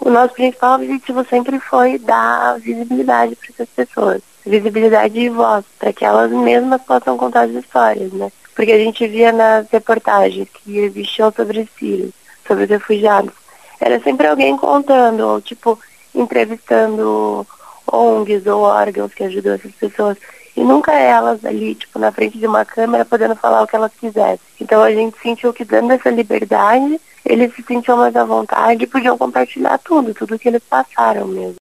O nosso principal objetivo sempre foi dar visibilidade para essas pessoas, visibilidade e voz, para que elas mesmas possam contar as histórias, né? Porque a gente via nas reportagens que existiam sobre os sírios, sobre os refugiados, era sempre alguém contando, ou tipo, entrevistando ONGs ou órgãos que ajudam essas pessoas. E nunca elas ali, tipo, na frente de uma câmera, podendo falar o que elas quisessem. Então a gente sentiu que dando essa liberdade, eles se sentiam mais à vontade e podiam compartilhar tudo que eles passaram mesmo.